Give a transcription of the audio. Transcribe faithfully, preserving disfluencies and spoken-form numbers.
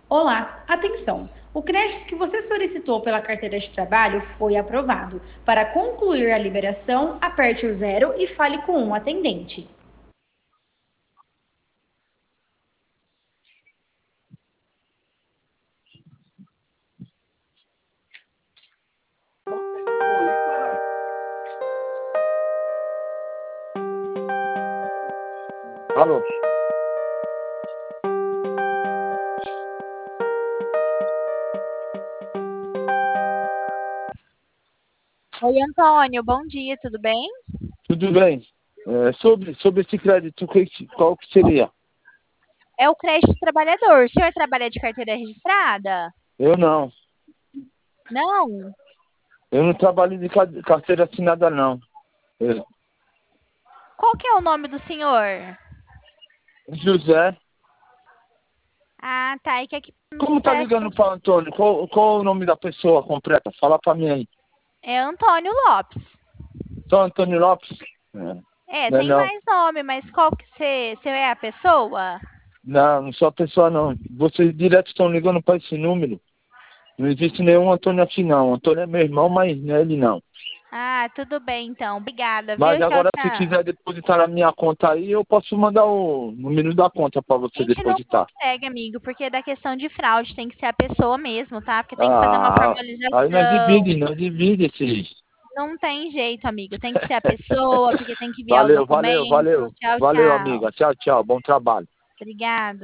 Olá, atenção! O crédito que você solicitou pela carteira de trabalho foi aprovado. Para concluir a liberação, aperte o zero e fale com um atendente. Alô? Oi, Antônio, bom dia, tudo bem? Tudo bem? É, sobre, sobre esse crédito, que- que- qual que seria? É o crédito trabalhador. O senhor trabalha de carteira registrada? Eu não. Não? Eu não trabalho de ca- carteira assinada, não. É, Qual que é o nome do senhor? José, Ah, tá. É que aqui no como tá sistema ligando para Antônio? Qual, qual o nome da pessoa completa? Fala para mim aí. é Antônio Lopes. Só Antônio Lopes? É, É, não é tem não. mais nome, mas qual que você, você é a pessoa? Não, não sou a pessoa, não. Vocês direto estão ligando para esse número. Não existe nenhum Antônio aqui, não. Antônio é meu irmão, mas não é ele, não. Ah, tudo bem então. Obrigada, Mas viu? Tchau, agora, se tchau. quiser depositar na minha conta aí, eu posso mandar o número da conta para A você gente não depositar. consegue, amigo, porque é da questão de fraude tem que ser a pessoa mesmo, tá? Porque tem que fazer uma Ah, aí nós formalização. divide, nós divide esse. Não tem jeito, amigo. Tem que ser a pessoa, porque tem que enviar o Valeu, valeu, documento. valeu. Tchau, Valeu, tchau. amiga. Tchau, tchau. Bom trabalho. Obrigada.